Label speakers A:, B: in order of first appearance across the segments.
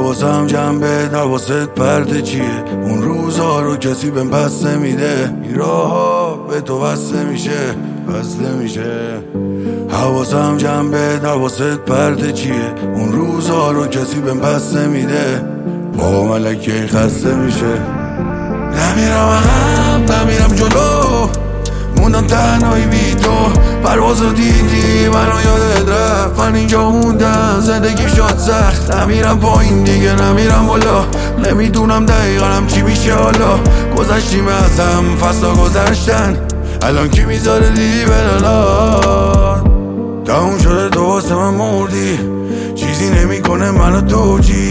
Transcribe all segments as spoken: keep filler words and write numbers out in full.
A: حواسم جنبه حواست پرده چیه؟ اون روزا رو کسی بهم پس نمیده، این راه ها به تو بسته میشه بسته میشه. حواسم جنبه حواست پرده چیه؟ اون روزا رو کسی بهم پس نمیده، با ملکه خسته میشه. نمیرم عقب نمیرم جلو، موندم تنهایی بی تو. پروازو دیدی منو یادت رفت، من اینجا موندم زندگی شد سخت. نمیرم پایین دیگه نمیرم بالا، نمیدونم دقیقا چی میشه حالا. گذشتیم ازم فصلا گذشتن، الان کی میذاره دیدی بلالات. تموم شده تو واسه من مردی، چیزی نمیکنه منو توجی.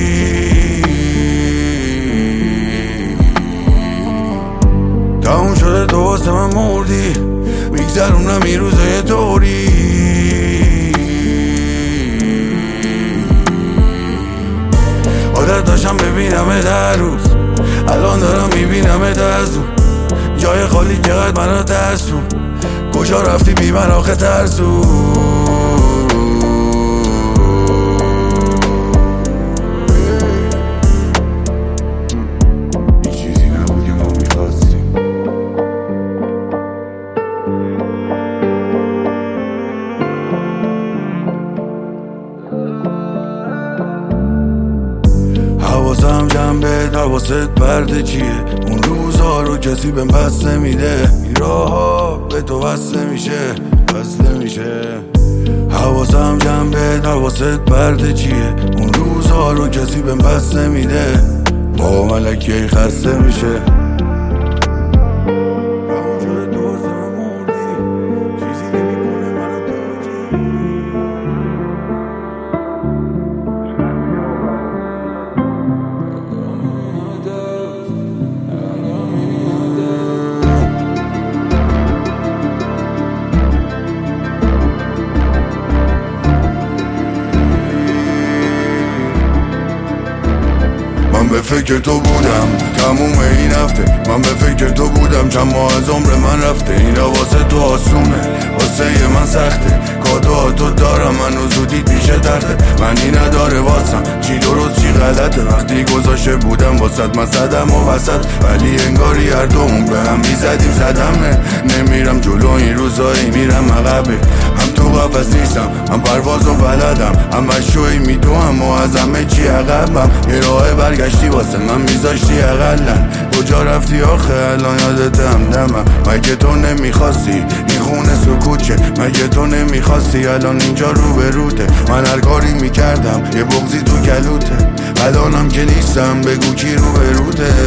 A: تموم شده تو واسه من مردی، میگذرونم این روزای طوری. عادت داشتم ببینم در روز، الان دارم میبینم از دور. جای خالی چقدر منو ترسون، کجا رفتی بی من آخه ترسون. حواسم جنبه حواست پرده چیه؟ اون روزا رو کسی بهم پس نمیده، این راه ها به تو بسته میشه بسته میشه. حواسم جنبه حواست پرده چیه؟ اون روزا رو کسی بهم پس نمیده، با ملکه خسته میشه. من به فکر تو بودم تموم این هفته، من به فکر تو بودم چند ماه از عمر من رفته. این واسه تو آسونه واسه من سخته، کادوها تو دارم من زودی پیش درده. معنی نداره واسم چی درست چی غلطه، وقتی گذاشته بودم واسد من صدم و وسط. ولی انگاری هر دومون به هم میزدیم صدمه. نمیرم جلو این روزایی میرم عقبه، هم تو قفس نیستم هم پرواز و بلدم، هم مشوی میدوهم و از همه چی عقبم. یه راه برگشتی واسه من میذاشتی اقلن، کجا رفتی آخه الان یادت همدمم. مگه تو نمیخواستی این خونه سکوت، مگه تو نمیخواستی الان اینجا رو به روته. من هر کاری میکردم یه بغضی تو گلوته، الانم که نیستم بگو کی رو به روته.